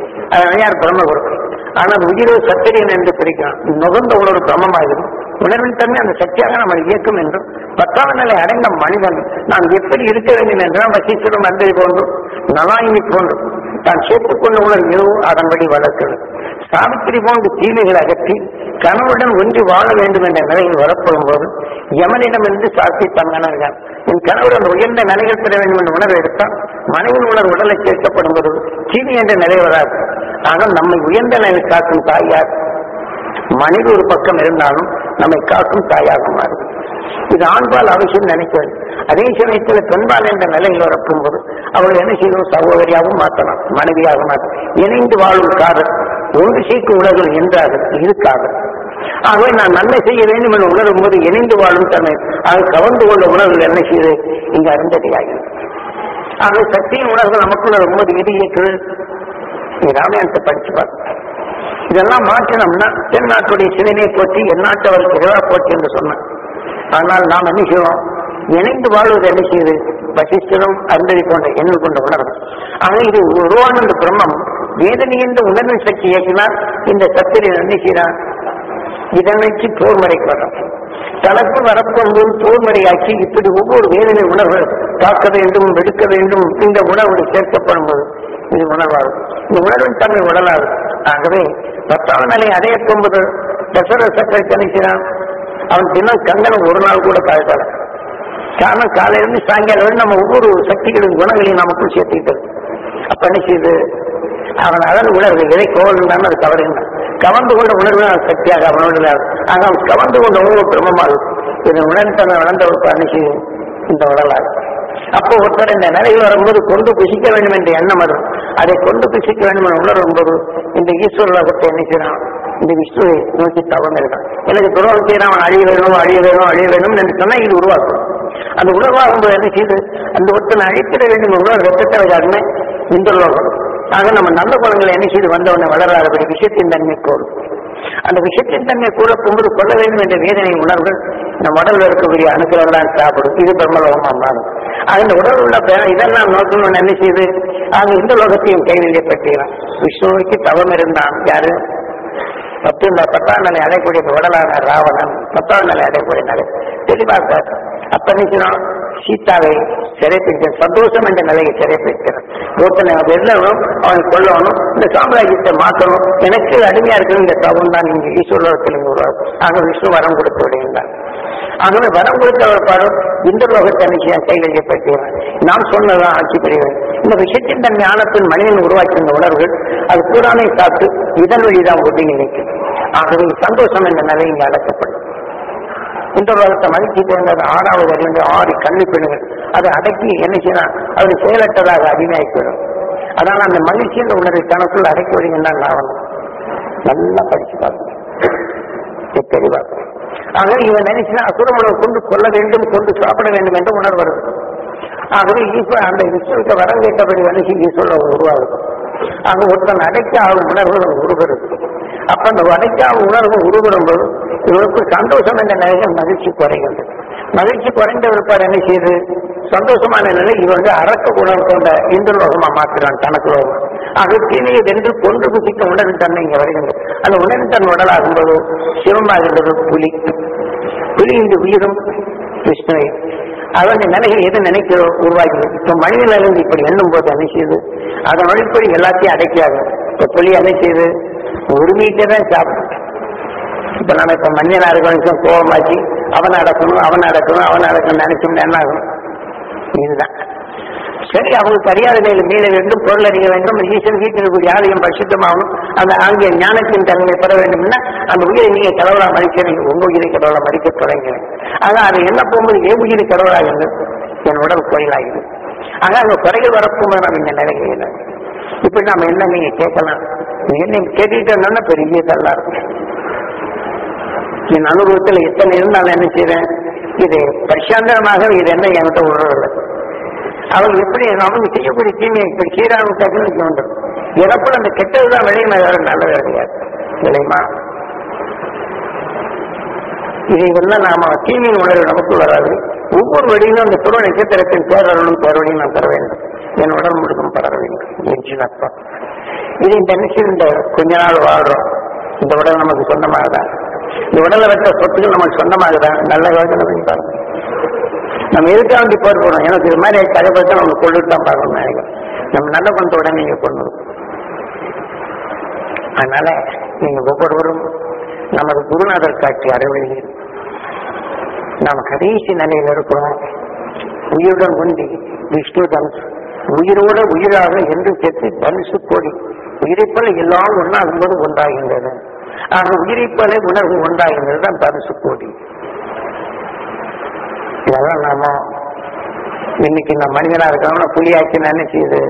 யார்? பிரம்மகுரு. ஆனால் உயிரோ சத்திரியன் என்று பிடிக்கலாம். நுகர்ந்த உணர்வு பிரம்மமாகிறது. உணர்வின் தன்மை அந்த சக்தியாக நம்ம இயக்கும் என்றும் பத்தாவது நிலை அடைந்த மனிதன் நாம் எப்படி இருக்க வேண்டும் என்றால் வசிஷ்டரும் அந்தரி போன்றும் நலாயினி போன்றும் தான் சேர்த்துக் கொண்ட உணர்வு அதன்படி வளர்க்கிறது. சாவித்திரி போன்று தீமைகளை அகற்றி கணவனுடன் ஒன்றி வாழ வேண்டும் என்ற நிலையில் வரப்படும் போது யமனிடமிருந்து சாட்சி தங்கனார்கள் என் கணவருடன் உயர்ந்த நிலைகள் பெற வேண்டும் என்ற உணர்வு எடுத்தால் மனைவின் உணர்வு உடலை சேர்க்கப்படும் போது தீமை என்ற நிலை வராது. ஆக நம்மை உயர்ந்த நிலையில் காக்கும் தாயார் மனைவி ஒரு பக்கம் இருந்தாலும் நம்மை காக்கும் தாயாக மாறும். இது ஆண்பால் அவசியம் நினைக்கிறது. அதே சமயத்தில் பெண்பால் என்ற நிலையில் வரப்பும் போது அவர்கள் என்ன செய்யணும், சகோதரியாகவும் மாற்றலாம், மனைவியாக மாற்றலாம். இணைந்து வாழும் காதல் ஒன்று சேர்க்கும் உலகில் என்றார்கள் இது காதல். ஆகவே நான் நன்மை செய்ய வேண்டும் என உணரும் போது இணைந்து வாழும் தன்மை அதை கவர்ந்து கொண்ட உணர்வுகள் என்ன செய்து இங்கு அருந்ததியாகிறது. ஆகவே சக்தியின் உணர்வு நமக்குள்ள ரொம்ப எது இயக்குது. ராமாயணத்தை படிச்சு பார்க்க இதெல்லாம் மாற்றினோம்னா தென்னாட்டுடைய சிவனை போற்றி எந்நாட்டவருக்கு இறைவா போற்றி என்று சொன்னான். ஆனால் நாம் என்ன செய்வோம், இணைந்து வாழ்வது என்ன செய்யுது, வசிஷ்டரும் அருந்ததி போன்ற எண்ணம் கொண்ட உணர்வு. ஆக இது உருவான இந்த பிரம்மம் வேதனை என்ற உணர்வின் சக்தி இயக்கினால் இந்த சத்திரியை என்ன செய்யறான், இதனைச்சு போர் முறைக்கு வர்றோம். தனக்கு வரப்போது போர் முறையாக்கி இப்படி ஒவ்வொரு வேதனை உணர்வு தாக்க வேண்டும், வெடுக்க வேண்டும் இந்த உணர்வு சேர்க்கப்படும் போது இது உணர்வாகும். இந்த உணர்வின் தன்மை உடலாகும். ஆகவே பத்தாவது நிலை அடைய போகும்போது தசரத சக்கரவர்த்தி நினைக்கிறான், அவன் தினம் கங்கணம் ஒரு நாள் கூட காய்ச்சால. காரணம் காலையிலிருந்து சாயங்காலம் நம்ம ஒவ்வொரு சக்திகளின் குணங்களையும் நமக்குள் சேர்த்துக்கிட்டது. அப்ப என்ன செய்யுது, அவன் அதன் உணர்வு எதை கோவல் அது கவர்கின்றான். கவர்ந்து கொண்ட உணர்வு சக்தியாக அவனோட ஆக அவன் கவர்ந்து கொண்ட உணர்வு பிரமமாகும். இதன் உணர்வு தன்னை வளர்ந்த ஒரு பணிச்சு இந்த உடலாகும். அப்போ ஒருத்தர் இந்த நிலையில் வரும்போது கொண்டு புசிக்க வேண்டும் என்ற எண்ணம் வரும். அதை கொண்டு புசிக்க வேண்டும் என உணரும் போது இந்த ஈஸ்வர லோகத்தை என்ன செய்யறான், இந்த விஷ்ணுவை நோக்கி தவம் இருக்கான். எனக்கு துரோகம் செய்யறான், அவன் அழிய வேணும் அழிய வேணும் அழிய வேணும் என்று சொன்னா இது உருவாக்கும். அந்த உணர்வாகும் போது என்ன செய்யுது, அந்த ஒருத்தனை அழித்திட வேண்டும் உணர்வு ரத்தத்தை வராதுன்னு இந்த லோகம். ஆக நம்ம நல்ல குணங்களை என்ன செய்து வந்தவனை வளராதபடி விஷயத்தின் தன்மை கோரும். அந்த விஷயத்தின் தன்மை கூட போகும்போது கொள்ள வேண்டும் என்ற வேதனை உணர்வுகள் நம் உடலில் இருக்கக்கூடிய அணுக்களெல்லாம் சாப்பிடும். இது பிரம்மலோகமா மாறும். அந்த உடல் உள்ள இதெல்லாம் நோக்கணும்னு என்ன செய்து அது இந்த லோகத்தையும் கைவிலே பற்றினான். விஷ்ணுவுக்கு தவம் இருந்தான் யாரு? பத்து இந்த பத்தாம் நிலை அடையக்கூடிய உடலான ராவணன் பத்தாம் நிலை அடையக்கூடிய நிலை தெளிவாக அப்ப நினைக்கணும் சீதாவை சிறைப்பிடிக்க சந்தோஷம் என்ற நிலையை சிறைப்பிடிக்கிறான். ஒருத்தனை வெல்லணும், அவனை கொல்லணும், இந்த சாம்ராஜ்யத்தை மாற்றணும், எனக்கு அடிமையா இருக்கிற இந்த தவம் தான் இங்கு ஈஸ்வரத்தில் இங்கு உருவாகும். ஆக விஷ்ணு வரம் கொடுத்து விடுகின்றான். ஆகவே வரம் கொடுத்தவர் பாடும் இந்த லோகத்தை நிச்சயம் கையில் பற்றியவன் நாம் சொன்னதான் ஆட்சி பெறுவேன். இந்த விஷயத்தின் தன் ஞானத்தின் மனிதன் உருவாக்கின்ற உணர்வுகள் அது பூரானை காத்து இதன் வழிதான் ஒதுங்கி நிற்கும். ஆகவே சந்தோஷம் என்ற நிலை இங்கு அடக்கப்படும். இந்த உலகத்தை மகிழ்ச்சி தேர்ந்தது ஆறாவது அறிந்த ஆறு கல்வி பெண்கள் அதை அடக்கி என்ன செய்யலாம், அவர் செயலற்றதாக அடிமையாக்கிவிடும். அதனால அந்த மகிழ்ச்சி என்ற உணர்வை தனக்குள் அடக்கி வருகின்றான். லாவணம் நல்லா படிச்சு பார்க்கணும், தெளிவா. ஆக இவன் நினைச்சுன்னா அசுரமனை கொண்டு கொள்ள வேண்டும், கொண்டு சாப்பிட வேண்டும் என்ற உணர்வு வருது. ஆகவே ஈஸ்வர அந்த விஷ்ணுவுக்கு வரம் கேட்டபடி நினைச்சு ஈஸ்வர உருவாகுது. ஆக ஒருத்தன் அடைக்க ஆகும் உணர்வு உருவருது. அப்ப அந்த அடைக்க ஆகும் உணர்வு உருவரும் போது இவருக்கு சந்தோஷம் என்ற நிலையில் மகிழ்ச்சி குறைகிறது. மகிழ்ச்சி குறைந்த விற்பாடு என்ன செய்யுது, சந்தோஷமான நிலை இவன் வந்து அரக்க உணர்வு கொண்ட இந்து லோகமா மாற்றுறான் தனக்கு லோகம். ஆக தீமையை வென்று கொண்டு குசிக்க உணர்வின் தன்மை இங்க வருகின்றது. அந்த உணர்வின் தன் உடலாகும்போது சிவமாகின்றது புலி. புலி இந்த உயிரும் விஷ்ணுவை அவருடைய நிலைகள் எது நினைக்கிறோம் உருவாகிறது. இப்ப மனிதனிலிருந்து இப்படி எண்ணும் போது என்ன செய்யுது, அதன் வழிப்படி எல்லாத்தையும் அடைக்காகும். இப்ப புலி என்ன செய்யுது, ஒரு மீட்டே தான் சாப்பிடும். இப்ப நம்ம இப்ப மஞ்சள் இருக்கணும் கோபமாச்சு அவன் அடக்கணும் அவன் அடக்கணும் அவன் அடக்கணும் நினைச்சோம்னா என்ன ஆகும், இதுதான் சரி. அவங்களுக்கு அறியாத நிலையில் மீள வேண்டும், பொருள் அறிய வேண்டும், ஈஸ்வரன் வீட்டில் கூடிய ஆலயம் பரிசுத்தமாகணும், அந்த ஆங்கிய ஞானத்தின் தன்மை பெற வேண்டும்னா அந்த உயிரை நீங்க கடவுளா மதிக்கிறீங்க, உங்க உயிரை கடவுளா மதிக்க தொடங்கிறேன். ஆக அதை என்ன போகும்போது ஏன் உயிரை கடவுளாகிறது, என் உடல் கோயிலாகிறது. ஆக அங்க குறைகள் வரப்போது நம்ம இந்த நிலையில் இப்படி நாம என்ன நீங்க கேட்கலாம், என்ன கேட்டுக்கிட்டு இருந்தா பெரிய நல்லா இருக்கும். என் அனுபவத்தில் எத்தனை இருந்தாலும் என்ன செய்யறேன், இது பரிசாந்தரமாக இது என்ன என்கிட்ட உணர்வு. அவங்க எப்படி அவங்க செய்யக்கூடிய தீமையை இப்படி சீராக டக்குன்னு வந்துடும். எனப்பட அந்த கெட்டதுதான் விளையுமா, வேற நல்லது கிடையாது விளையுமா. இதையெல்லாம் நாம தீமையின் உணர்வு நமக்கு வராது. ஒவ்வொரு வழியிலும் அந்த துருவ நட்சத்திரத்தின் பேரவர்களும் பேரவழியும் நான் பெற வேண்டும், என் உடல் முழுக்கும் பரவ வேண்டும் என்று அர்த்தம். இது இந்த நிச்சயம் இந்த கொஞ்ச நாள் வாழ்றோம், இந்த உடல் நமக்கு சொந்தமாகதான், இந்த உடலை வைத்த சொத்துக்கள் நமக்கு சொந்தமாகதான். நல்ல யோசனை பண்ணி பாருங்க. நம்ம எதுக்காக வந்து போர் போறோம், எனக்கு இது மாதிரி கதை பார்த்து நம்ம கொண்டுட்டு தான் பார்க்கணும் நினைக்கிறோம். நம்ம நல்ல கொண்ட உடனே நீங்க கொண்டு வரும். அதனால நீங்க ஒவ்வொருவரும் நமது குருநாதர் காட்சி அறிவியல் நாம கடைசி நிலையில் இருக்கிறோம். உயிருடன் உண்டி விஷ்ணு தனுசு உயிரோட உயிராக என்று சேர்த்து தனுசு கோடி உயிரைப்போல எல்லாம் ஒன்றாகும்போது ஒன்றாகின்றது. ஆக உயிரைப்போல உணர்வு ஒன்றாகின்றது தான் தனுசு கோடி. இதெல்லாம் நாம இன்னைக்கு இந்த மனிதனா இருக்கணும்னா புலியாச்சு நினைச்சுது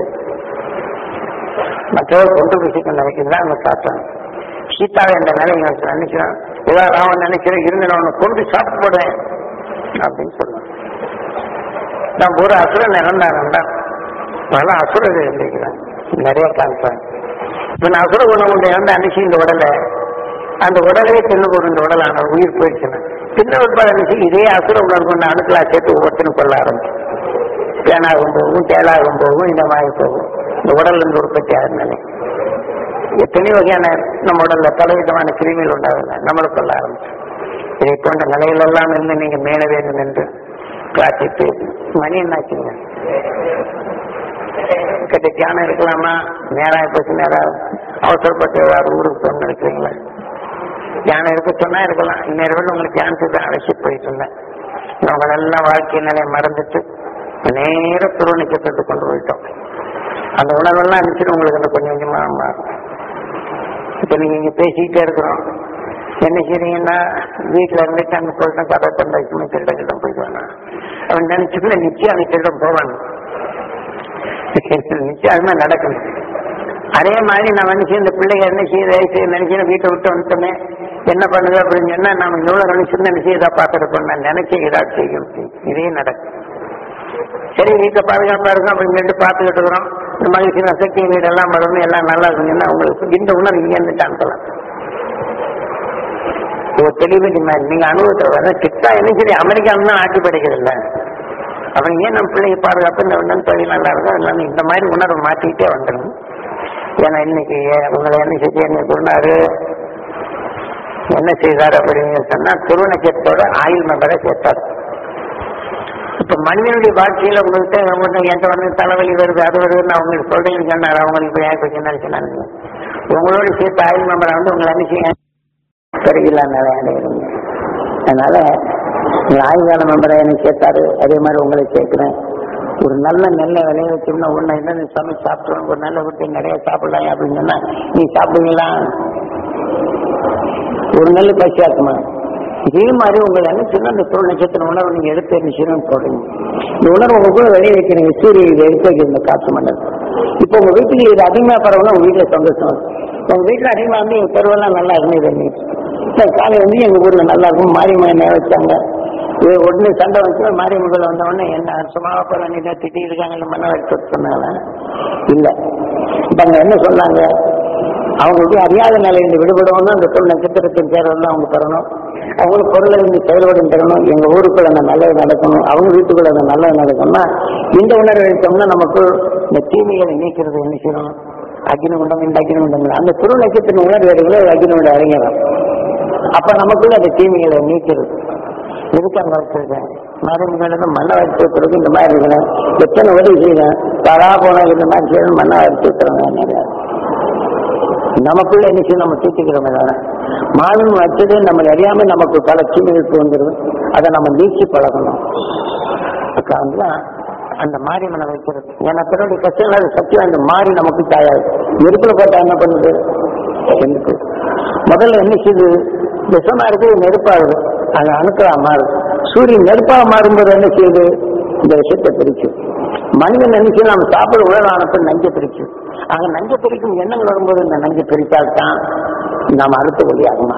மற்றவர் கொண்டு விஷயத்தை நினைக்கிறதா நம்ம சாத்தம். சீதாவை என்ற நிலையை நினைக்கிறான், ஏதாவது ராவன் நினைக்கிறேன் இருந்த அவனை கொண்டு சாப்பிட்டு போடுறேன் அப்படின்னு சொல்லுவேன். நான் ஒரு அசுரன் இறந்தாங்க, பல அசுரர்கள் இருந்திருக்கிறான், நிறைய காமிப்பாங்க. இப்ப நான் அசுர குணம் கொண்டு இறந்த அனுச்சி இந்த உடலை அந்த உடலே தின்னு போடும், இந்த உடலான உயிர் போயிடுச்சுன்னா சின்ன உட்பாடு அனுச்சி இதே அசுர உணர்வு கொண்டு அணுக்களா சேர்த்து ஒவ்வொருத்தரும் கொள்ள ஆரம்பிச்சு தேனாகும் போகும் தேலாகும் போகும் இந்த மாதிரி போகும். இந்த உடல்ல இருந்து உற்பத்தி ஆகுதுனாலே எத்தனை வகையான நம்ம உடல்ல பலவிதமான கிருமிகள் உண்டாகுங்க நம்மளை கொள்ள ஆரம்பிச்சு. இதை போன்ற நிலையிலெல்லாம் இருந்து நீங்க மேல வேண்டும் என்று பிரார்த்தித்து மணி என்னாச்சுங்க கிட்ட தியானம் இருக்கலாமா, நேரம் போச்சு நேரம் அவசரப்பட்டு ஏதாவது ஊருக்கு போகணும்னு நினைக்கிறீங்களா, தியானம் இருக்க சொன்னா இருக்கலாம். இந்நேரம் உங்களுக்கு தியானத்துக்கு தான் அழைச்சி போயிட்டு இருந்தேன். நம்மளெல்லாம் வாழ்க்கை நிலையை மறந்துட்டு நேர துருவ நட்சத்திரத்தை கொண்டு போயிட்டோம். அந்த உணர்வெல்லாம் இருந்துச்சுட்டு உங்களுக்கு அந்த கொஞ்சம் கொஞ்சமா மாறும். இப்ப நீங்க இங்க பேசிக்கிட்டே இருக்கிறோம், என்ன செய்றீங்கன்னா வீட்டுல இருந்துட்டு அங்க போயிட்டோம் கதை தந்தாச்சுமே திருடம் போயிட்டு வேணாம் அவன் நினைச்சுக்கல நிச்சயம் அந்த திருடம் போவான், நிச்சயமா நடக்கணும். அதே மாதிரி நான் நினைச்சு இந்த பிள்ளைங்க என்ன செய்ய நினைச்சு வீட்டை விட்டு வந்துட்டோமே என்ன பண்ணுது அப்படின்னு சொன்னா நம்ம இவ்வளவு நினைச்சு நினைச்சு இதை பார்த்துருக்கோம், நான் நினைச்சேன் ஏதாவது செய்யும், இதே நடக்கும். சரி வீட்டை பாதுகாப்பா இருக்கும் அப்படின்னு சொல்லிட்டு பார்த்துக்கிட்டு இருக்கிறோம். இந்த மகிழ்ச்சி சக்தி வீடெல்லாம் வரணும் எல்லாம் நல்லா இருக்குங்கன்னா உங்களுக்கு இந்த உணர்வு இங்க இருந்துட்டு அனுப்பலாம். தெளிவு நீங்க அனுபவத்தை வர கிட்டா என்ன சரி அமெரிக்காவில் தான் ஆட்சி படைக்கிறது இல்லை, அப்புறம் ஏன் நம்ம பிள்ளையை பாதுகாப்பு இந்த உடனே தொழில் நல்லா இருக்கும். அதனால இந்த மாதிரி உணர்வு மாற்றிக்கிட்டே வந்துடும். ஏன்னா இன்னைக்கு உங்களை என்ன செஞ்சு என்ன சொன்னாரு, என்ன செய்தார் அப்படின்னு சொன்னா துருவ நட்சத்திரத்தோட ஆயுள் மெம்பரை சேர்த்தார். இப்ப மனிதனுடைய வாழ்க்கையில உங்கள்கிட்ட என்கிட்ட வந்து தலைவலி வருது அது வருதுன்னு அவங்களுக்கு சொல்றீங்கன்னு சொன்னார். அவங்களுக்கு ஏன் சொன்னாங்க உங்களோட சேர்த்து ஆயுள் மெம்பரை வந்து உங்களை என்ன செய்ய சரியில்லா நிலை அடையிறீங்க. அதனால ஆயுள்கால மெம்பரை என்ன சேர்த்தாரு, அதே மாதிரி உங்களை சேர்க்கிறேன். ஒரு நல்ல நெல்ல விளைய வச்சோம்னா ஒன்னு என்ன சமைச்சு சாப்பிடுவோம், ஒரு நல்ல விட்டு நிறைய சாப்பிடலாம் அப்படின்னு சொன்னா நீ சாப்பிடுவீங்களா? ஒரு நெல் பசியாக்குமா? இதே மாதிரி உங்களை என்ன சொன்னா அந்த தொழில் நட்சத்திர உணர்வு நீங்க எடுத்து என்ன போடுறீங்க. இந்த உணர்வு உங்க கூட வெளியே வைக்கிறீங்க. சூரியன் எடுத்து வைக்கிற காற்று மண்டலம். இப்போ உங்க வீட்டுல இது அதிகமா பரவலாம் உங்க வீட்டுல சந்தோஷம். உங்க வீட்டுல அதிகமா வந்து எங்க தெருவெல்லாம் நல்லா இருந்தது. காலை வந்து எங்க ஊர்ல நல்லா இருக்கும். மாரியம்மன் வச்சாங்க உடனே சண்டை வச்சு மாரியம்மன் வந்த உடனே என்ன சும்மாவா போல நீ திட்டி இருக்காங்க மண்ணை எடுத்து சொன்னாங்க. இல்ல இப்ப அங்க என்ன சொன்னாங்க, அவங்களுக்கு அறியாத நிலையிலிருந்து விடுபடணும். அந்த தொழில் நட்சத்திரத்தின் சேர்வெல்லாம் அவங்க பெறணும். அவங்களுக்கு பொருளை இருந்து செயல்படும் தரணும். எங்க ஊருக்குள்ள அந்த நல்லது நடக்கணும், அவங்க வீட்டுக்குள்ள அந்த நல்லது நடக்கணும்னா இந்த உணர்வு எடுத்தோம்னா நமக்கு இந்த தீமைகளை நீக்கிறது என்ன செய்யணும். அக்னிகுண்டம் இந்த அக்னிகுண்டம் அந்த துரு நட்சத்திர உணர்வு எடுக்கல அக்னிகுண்டம் அறிஞரும். அப்ப நமக்குள்ள அந்த தீமைகளை நீக்கிறது. எதுக்கு அங்க வச்சிருக்கேன் மருந்துகளுக்கு மண்ணை வச்சு வைக்கிறதுக்கு இந்த மாதிரி இருக்கிறேன். எத்தனை உதவி செய்யறேன் தரா போன இந்த மாதிரி செய்யணும் மண்ணை வச்சு வைக்கிறோங்க. நமக்குள்ள என்ன செய்யும் நம்ம தூக்கிக்கிறோம். மாதம் வச்சது நம்ம அறியாம நமக்கு பல தீமைகளுக்கு வந்துடும். அதை நம்ம நீக்கி பழகணும். அந்த மாறி மனை வைக்கிறது ஏன்னா பிறகு கஷ்டம் அது சத்தியம். அந்த மாறி நமக்கு தாயாது. நெருப்புல போட்டா என்ன பண்ணுது, எனக்கு முதல்ல என்ன செய்யுது, விஷமா இருக்கு நெருப்பாகுது, அது அணுக்களா மாறுது. சூரியன் நெருப்பாக மாறும்போது என்ன செய்யுது, இந்த விஷத்தை பிரிக்கும். மனிதன் நினைச்சு நம்ம சாப்பிட உடல் ஆனப்ப நஞ்சை பிரிக்கும். அங்க நஞ்சை பிரிக்கும் எண்ணங்கள் வரும்போது இந்த நஞ்சை பிரித்தால்தான் நாம் அடுத்த வழியாகுமா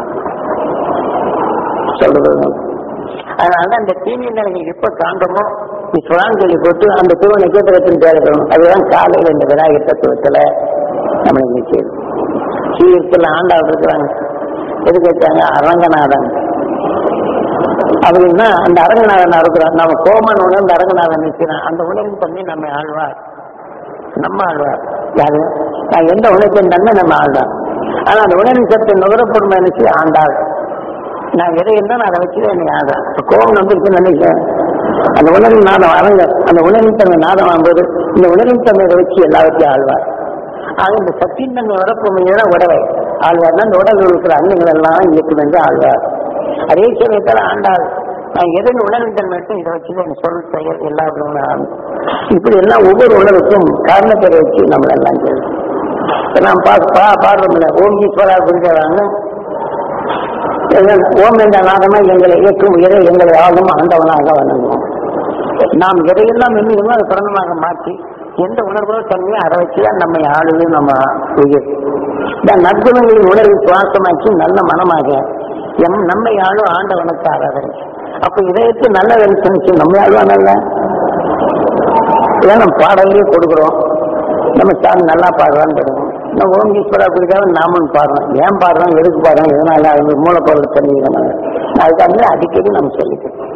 சொல்றது. அதனால அந்த தீமை நிலைகள் எப்ப காண்றோமோ சொல்லி போட்டு அந்த துருவ நட்சத்திரத்தின் தேர்தலும் அதுதான் காலையில் இந்த விநாயகர் தத்துவத்துல நம்ம இன்னைக்கு சீர்த்துல ஆண்டாள் இருக்கிறாங்க. எதுக்கு வச்சாங்க, அரங்கநாதன் அப்படின்னா அந்த அரங்கநாதன் இருக்கிறான். நம்ம கோமன் உணர்ந்து அரங்கநாதன் நிற்கிறான். அந்த உணர்வின் தன்மை நம்ம ஆழ்வார், நம்ம ஆழ்வார் யாரு, நான் எந்த உணர்வின் தன்மை நம்ம ஆழ்வார். ஆனா அந்த உணர்வின் சத்தை நுகரப்படும் நினைச்சு ஆண்டாள். நான் எதை இருந்தாலும் அதை வச்சுதான் எனக்கு ஆடுறேன். கோபம் வந்துருச்சுன்னு நினைக்கிறேன். அந்த உணர்வின் நாதம் அரங்க அந்த உணர்வின் தன்மை நாதம் ஆகும்போது இந்த உணர்வின் தன்மையை வச்சு எல்லாவற்றையும் ஆழ்வார். ஆக இந்த சத்தின் தன்மை வரப்போமையோட உடவை ஆழ்வார். அந்த உடல் இருக்கிற அன்னங்கள் எல்லாம் இயக்கும் என்று ஆழ்வார். அதே சமயத்தில் ஆண்டாள் நான் எதன் உணர்வின் தன்மை இதை வச்சுதான் என் சொல் பெயர் எல்லா இப்படி எல்லாம் ஒவ்வொரு உணர்வுக்கும் காரணத்தை வச்சு நம்மள எல்லாம் செய்யணும். நாம் பா பாடுறோம்ல ஓம் ஈஸ்வரா புரிஞ்சாங்க. ஓம் என்ற நாதமா எங்களை இயக்கும் இறை எங்களை ஆகும் ஆண்டவனாக வணங்குவோம். நாம் எதையெல்லாம் எண்ணுகிறோமோ அதை பிரணமாக மாற்றி எந்த உணர்வோ தன்மையை அதை வச்சுதான் நம்மை ஆளுது. நம்ம உயிர் இந்த நற்குணங்களின் உணர்வை சுவாசமாக்கி நல்ல மனமாக எம் நம்மை ஆளும் ஆண்டவனுக்கு ஆராதனை. அப்ப இதயத்து நல்ல வெளிச்சம் நம்ம ஆழ்வானல்ல. ஏன் நம்ம பாடலையே கொடுக்குறோம், நம்ம சாமி நல்லா பாடுறான்னு தெரியும். நம்ம ஓம் ஈஸ்வரா குறிக்காக நாமளும் பாடுறோம். ஏன் பாடுறோம், எதுக்கு பாடுறோம், எதனால அது மூலப்பொருள் தெரிஞ்சுக்கணும். அதுக்காக அடிக்கடி நம்ம சொல்லிக்கிறோம்.